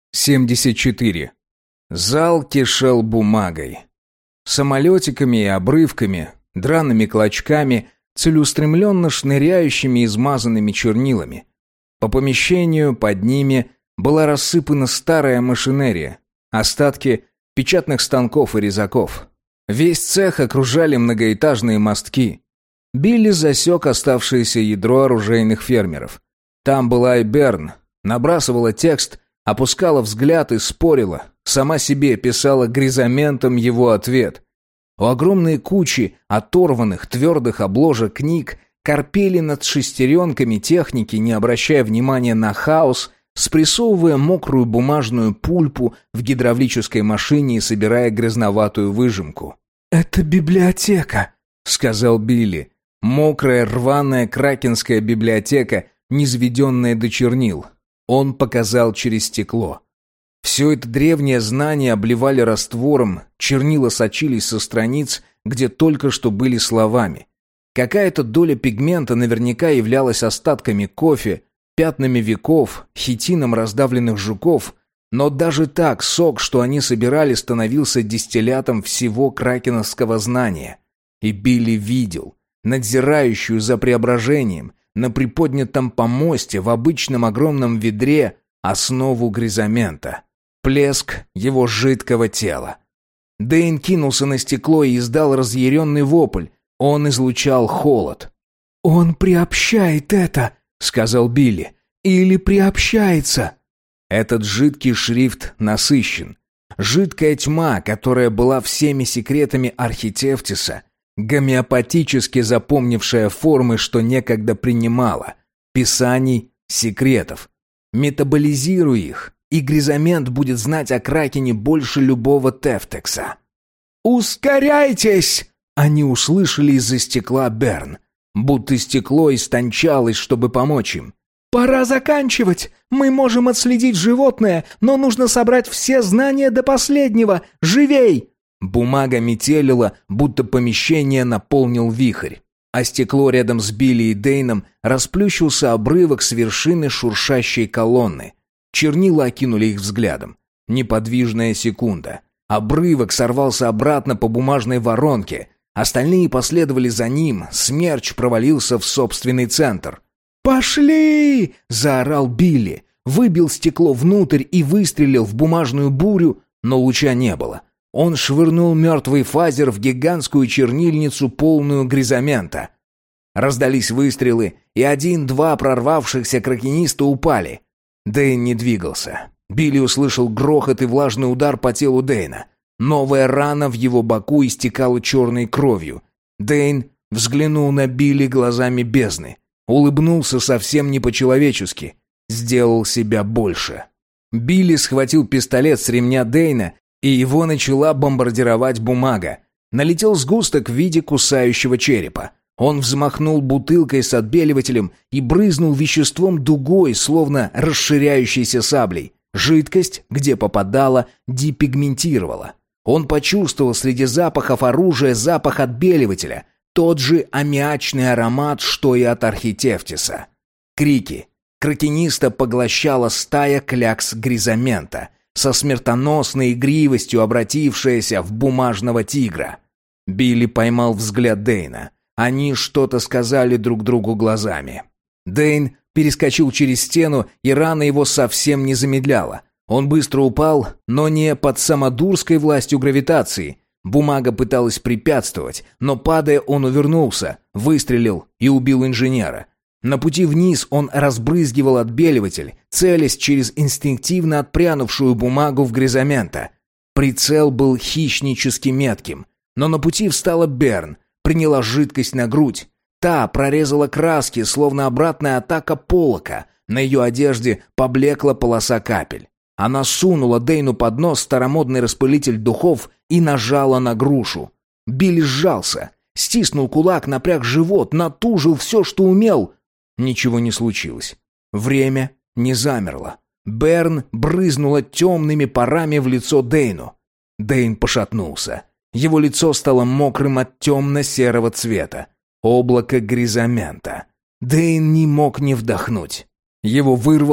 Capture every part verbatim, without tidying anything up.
семьдесят четыре. Зал кишел бумагой. Самолетиками и обрывками, драными клочками, целеустремленно шныряющими измазанными чернилами. По помещению под ними была рассыпана старая машинерия, остатки печатных станков и резаков. Весь цех окружали многоэтажные мостки. Билли засек оставшееся ядро оружейных фермеров. Там была и Берн, набрасывала текст, опускала взгляд и спорила, сама себе писала гризаментом его ответ. У огромной кучи оторванных твердых обложек книг корпели над шестеренками техники, не обращая внимания на хаос, спрессовывая мокрую бумажную пульпу в гидравлической машине и собирая грязноватую выжимку. «Это библиотека», — сказал Билли. Мокрая рваная кракенская библиотека, низведенная до чернил. Он показал через стекло. Все это древнее знание обливали раствором, чернила сочились со страниц, где только что были словами. Какая-то доля пигмента наверняка являлась остатками кофе, пятнами веков, хитином раздавленных жуков, но даже так сок, что они собирали, становился дистиллятом всего кракеновского знания. И Билли видел, надзирающую за преображением, на приподнятом помосте в обычном огромном ведре основу гризамента. Плеск его жидкого тела. Дэйн кинулся на стекло и издал разъяренный вопль. Он излучал холод. «Он приобщает это», — сказал Билли. «Или приобщается». Этот жидкий шрифт насыщен. Жидкая тьма, которая была всеми секретами Архитефтиса, гомеопатически запомнившая формы, что некогда принимала, писаний, секретов. Метаболизируй их, и гризамент будет знать о Кракене больше любого Тефтекса. «Ускоряйтесь!» Они услышали из-за стекла Берн, будто стекло истончалось, чтобы помочь им. «Пора заканчивать. Мы можем отследить животное, но нужно собрать все знания до последнего. Живей!» Бумага метелила, будто помещение наполнил вихрь. А стекло рядом с Билли и Дэйном расплющился обрывок с вершины шуршащей колонны. Чернила окинули их взглядом. Неподвижная секунда. Обрывок сорвался обратно по бумажной воронке. Остальные последовали за ним. Смерч провалился в собственный центр. «Пошли!» — заорал Билли. Выбил стекло внутрь и выстрелил в бумажную бурю, но луча не было. Он швырнул мертвый фазер в гигантскую чернильницу, полную гризамента. Раздались выстрелы, и один-два прорвавшихся кракениста упали. Дэйн не двигался. Билли услышал грохот и влажный удар по телу Дэйна. Новая рана в его боку истекала черной кровью. Дэйн взглянул на Билли глазами бездны. Улыбнулся совсем не по-человечески. Сделал себя больше. Билли схватил пистолет с ремня Дэйна, и его начала бомбардировать бумага. Налетел сгусток в виде кусающего черепа. Он взмахнул бутылкой с отбеливателем и брызнул веществом дугой, словно расширяющейся саблей. Жидкость, где попадала, депигментировала. Он почувствовал среди запахов оружия запах отбеливателя, тот же аммиачный аромат, что и от Архитефтиса. Крики. Кракениста поглощала стая клякс гризамента, со смертоносной игривостью обратившаяся в бумажного тигра. Билли поймал взгляд Дэйна. Они что-то сказали друг другу глазами. Дэйн перескочил через стену, и рана его совсем не замедляла. Он быстро упал, но не под самодурской властью гравитации. Бумага пыталась препятствовать, но, падая, он увернулся, выстрелил и убил инженера. На пути вниз он разбрызгивал отбеливатель, целясь через инстинктивно отпрянувшую бумагу в гризамента. Прицел был хищнически метким, но на пути встала Берн, приняла жидкость на грудь. Та прорезала краски, словно обратная атака Поллока. На ее одежде поблекла полоса капель. Она сунула Дэйну под нос старомодный распылитель духов и нажала на грушу. Билли сжался, стиснул кулак, напряг живот, натужил все, что умел. Ничего не случилось. Время не замерло. Берн брызнула темными парами в лицо Дэйну. Дэйн пошатнулся. Его лицо стало мокрым от темно-серого цвета. Облако гризамента. Дэйн не мог не вдохнуть. Его вырвало,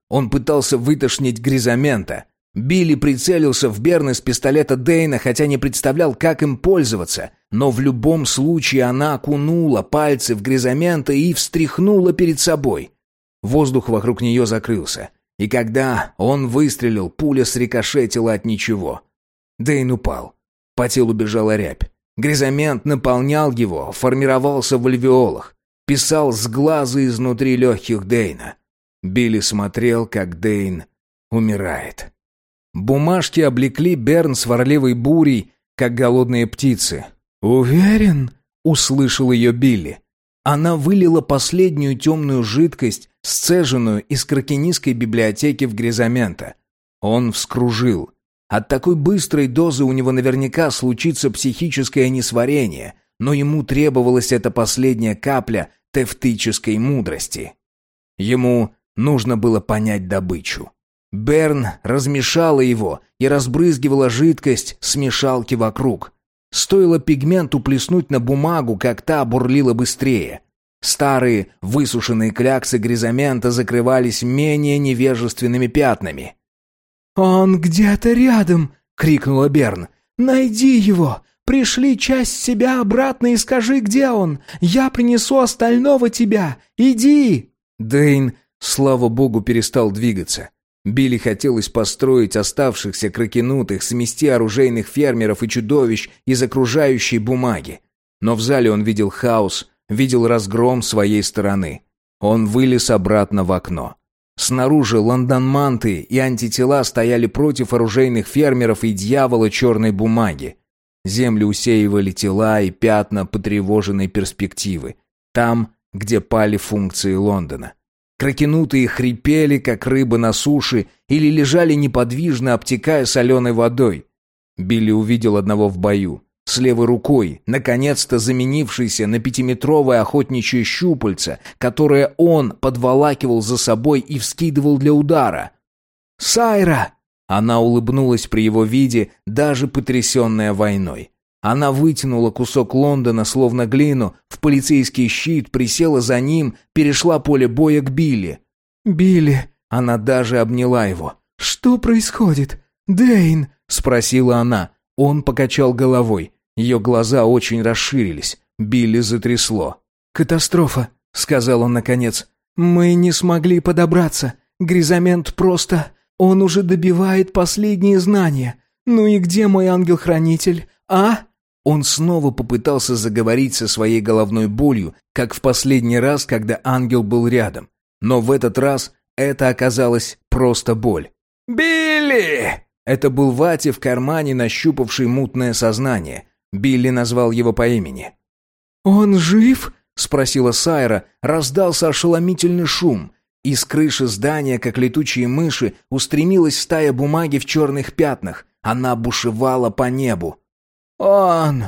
Он пытался вытошнить Гризамента. Билли прицелился в Берн из пистолета Дэйна, хотя не представлял, как им пользоваться. Но в любом случае она окунула пальцы в Гризамента и встряхнула перед собой. Воздух вокруг нее закрылся. И когда он выстрелил, пуля срикошетила от ничего. Дэйн упал. По телу бежала рябь. Гризамент наполнял его, формировался в альвеолах. Писал с глаза изнутри легких Дэйна. Билли смотрел, как Дэйн умирает. Бумажки облекли Берн сварливой бурей, как голодные птицы. «Уверен?» — услышал ее Билли. Она вылила последнюю темную жидкость, сцеженную из кракенистской библиотеки в Гризамента. Он вскружил. От такой быстрой дозы у него наверняка случится психическое несварение, но ему требовалась эта последняя капля тефтической мудрости. Ему нужно было понять добычу. Берн размешала его и разбрызгивала жидкость с мешалки вокруг. Стоило пигменту плеснуть на бумагу, как та бурлила быстрее. Старые высушенные кляксы Гризамента закрывались менее невежественными пятнами. «Он где-то рядом!» — крикнула Берн. «Найди его! Пришли часть себя обратно и скажи, где он! Я принесу остального тебя! Иди!» Дэйн, слава богу, перестал двигаться. Билли хотелось построить оставшихся кракенутых, смести оружейных фермеров и чудовищ из окружающей бумаги. Но в зале он видел хаос, видел разгром своей стороны. Он вылез обратно в окно. Снаружи лондонманты и антитела стояли против оружейных фермеров и дьявола черной бумаги. Землю усеивали тела и пятна потревоженной перспективы. Там, где пали функции Лондона. Кракенутые хрипели, как рыбы на суше, или лежали неподвижно, обтекая соленой водой. Билли увидел одного в бою, с левой рукой, наконец-то заменившийся на пятиметровое охотничье щупальце, которое он подволакивал за собой и вскидывал для удара. «Сайра!» Она улыбнулась при его виде, даже потрясенная войной. Она вытянула кусок Лондона, словно глину, в полицейский щит, присела за ним, перешла поле боя к Билли. «Билли!» Она даже обняла его. «Что происходит? Дэйн?» — спросила она. Он покачал головой. Ее глаза очень расширились. Билли затрясло. «Катастрофа», — сказал он наконец. «Мы не смогли подобраться. Гризамент просто... Он уже добивает последние знания. Ну и где мой ангел-хранитель, а?» Он снова попытался заговорить со своей головной болью, как в последний раз, когда ангел был рядом. Но в этот раз это оказалось просто боль. «Билли!» Это был Вати в кармане, нащупавший мутное сознание. Билли назвал его по имени. «Он жив?» — спросила Сайра. Раздался ошеломительный шум. Из крыши здания, как летучие мыши, устремилась стая бумаги в черных пятнах. Она бушевала по небу. «Он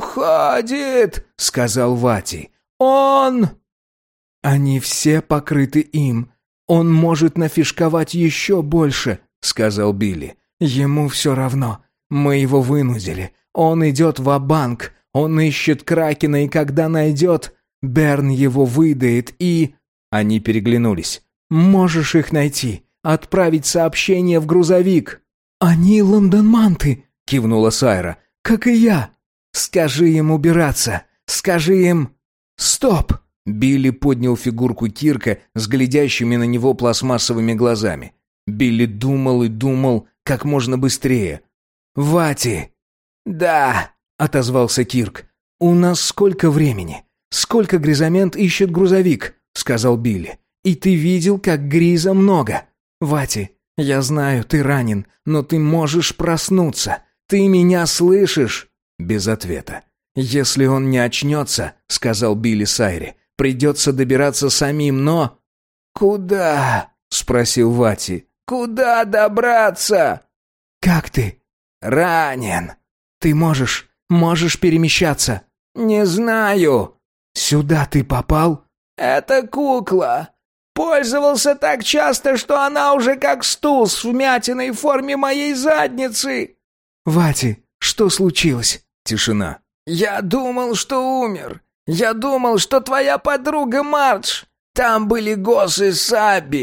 уходит!» — сказал Вати. «Он...» «Они все покрыты им. Он может нафишковать еще больше», — сказал Билли. «Ему все равно. Мы его вынудили. Он идет ва-банк. Он ищет Кракена, и когда найдет, Берн его выдает и...» Они переглянулись. «Можешь их найти. Отправить сообщение в грузовик». «Они лондонманты», — кивнула Сайра. «Как и я. Скажи им убираться. Скажи им...» «Стоп!» Билли поднял фигурку Кирка с глядящими на него пластмассовыми глазами. Билли думал и думал как можно быстрее. «Вати!» «Да!» — отозвался Кирк. «У нас сколько времени? Сколько Гризамент ищет грузовик?» — сказал Билли. «И ты видел, как Гриза много. Вати, я знаю, ты ранен, но ты можешь проснуться. Ты меня слышишь?» Без ответа. «Если он не очнется, — сказал Билли Сайре, — придется добираться самим, но...» «Куда?» — спросил Вати. «Куда добраться?» «Как ты?» «Ранен». «Ты можешь, можешь перемещаться?» «Не знаю». «Сюда ты попал?» «Это кукла. Пользовался так часто, что она уже как стул с вмятиной в форме моей задницы». «Вати, что случилось?» Тишина. «Я думал, что умер. Я думал, что твоя подруга Мардж. Там были Гос и Саби».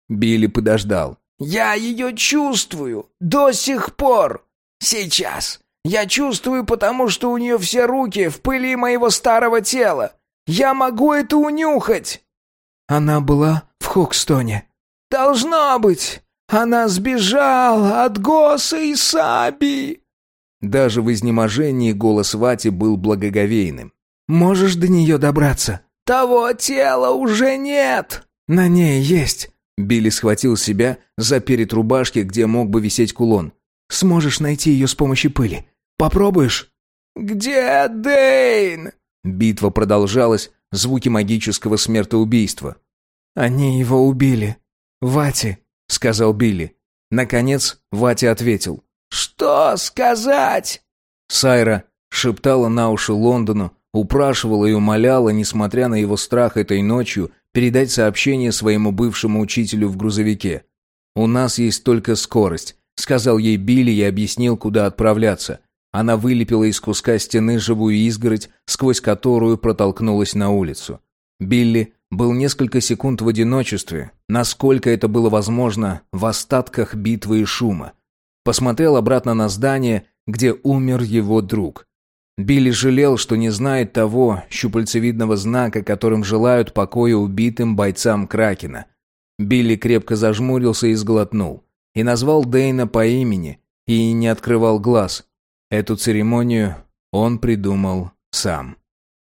Билли подождал. «Я ее чувствую до сих пор. Сейчас. Я чувствую, потому что у нее все руки в пыли моего старого тела. Я могу это унюхать!» «Она была в Хокстоне?» «Должно быть! Она сбежала от Госа и Саби!» Даже в изнеможении голос Вати был благоговейным. «Можешь до нее добраться?» «Того тела уже нет!» «На ней есть!» Билли схватил себя за перед рубашки, где мог бы висеть кулон. «Сможешь найти ее с помощью пыли? Попробуешь?» «Где Дэйн?» Битва продолжалась, звуки магического смертоубийства. «Они его убили. Вати», — сказал Билли. Наконец Вати ответил. «Что сказать?» Сайра шептала на уши Лондону, упрашивала и умоляла, несмотря на его страх этой ночью, передать сообщение своему бывшему учителю в грузовике. «У нас есть только скорость», — сказал ей Билли и объяснил, куда отправляться. Она вылепила из куска стены живую изгородь, сквозь которую протолкнулась на улицу. Билли был несколько секунд в одиночестве, насколько это было возможно в остатках битвы и шума. Посмотрел обратно на здание, где умер его друг. Билли жалел, что не знает того щупальцевидного знака, которым желают покоя убитым бойцам Кракена. Билли крепко зажмурился и сглотнул. И назвал Дэйна по имени, и не открывал глаз. Эту церемонию он придумал сам.